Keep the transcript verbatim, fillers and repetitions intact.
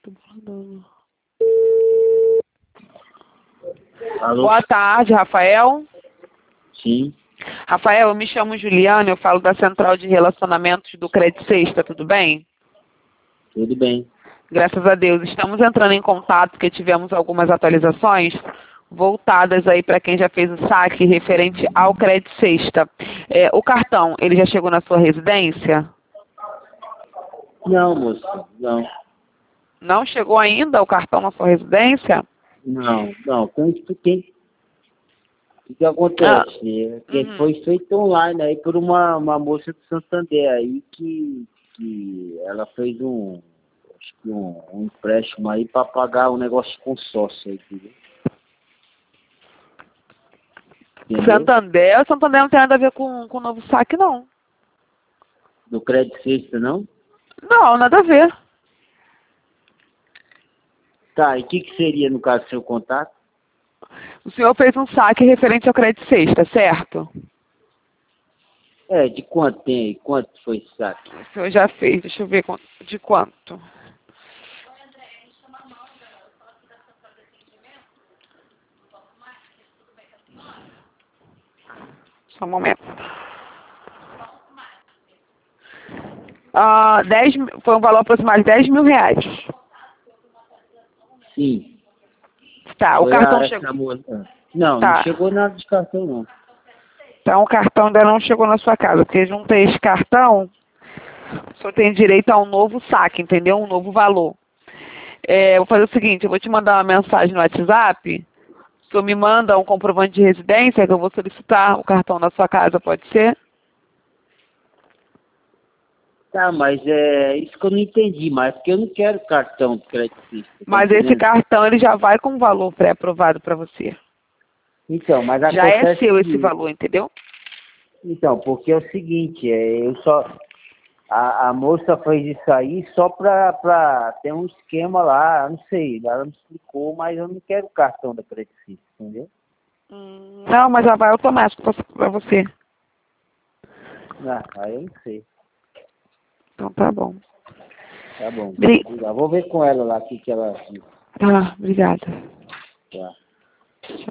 Tô mandando. Alô? Boa tarde, Rafael. Sim, Rafael, eu me chamo Juliana, eu falo da Central de Relacionamentos do Credit Sexta, tudo bem? tudo bem. Graças a Deus. Estamos entrando em contato porque tivemos algumas atualizações voltadas aí para quem já fez o saque referente ao Credit Sexta. É, o cartão, ele já chegou na sua residência? Não, moço, não. Não chegou ainda o cartão na sua residência? Não, não. Quem, quem, o que Ah, acontece? É que uhum. foi feito online aí por uma, uma moça do Santander aí que, que ela fez um, acho que um, um empréstimo aí para pagar um negócio de consórcio aí, entendeu? Entendeu? Santander, Santander não tem nada a ver com com o novo saque, não. Do Crédito Sexta, não? Não, nada a ver. Tá, e o que, que seria, no caso, seu contato? O senhor fez um saque referente ao Credit Sexta, certo? É, de quanto tem aí? Quanto foi esse saque? O senhor já fez, deixa eu ver quanto- de quanto. Só um momento. Ah, dez, mil- foi um valor aproximado de dez mil reais. Sim. Tá, o Foi cartão a chegou. essa moça. Não, não Tá. chegou nada de cartão, não. Então o cartão ainda não chegou na sua casa, porque junto a esse cartão, o senhor tem direito a um novo saque, entendeu? Um novo valor. É, eu vou fazer o seguinte, eu vou te mandar uma mensagem no WhatsApp, o senhor me manda um comprovante de residência, que eu vou solicitar o cartão na sua casa, pode ser? Tá, mas é isso que eu não entendi mais, porque eu não quero cartão de crédito fixo, tá Mas esse entendendo? cartão, ele já vai com um valor pré-aprovado para você. Então, mas Já é acontece seu esse que... valor, entendeu? Então, porque é o seguinte, é, eu só... A, a moça fez isso aí só pra, pra ter um esquema lá, eu não sei, ela me explicou, mas eu não quero cartão da crédito fixo, entendeu? Hum, Não, mas já vai automático para você. Ah, aí eu não sei. Então tá bom. Tá bom. Bri- Obrigado. Vou ver com ela lá o que que ela... Tá, obrigada. Tá.